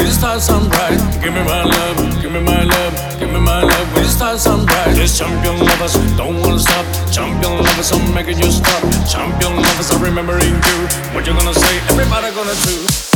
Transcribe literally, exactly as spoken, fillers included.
when you start something right. Give me my love, give me my love, give me my love when you start something right. This champion lovers don't wanna stop. Champion lovers, I'm making you stop. Champion lovers are remembering you. What you gonna say? Everybody gonna do.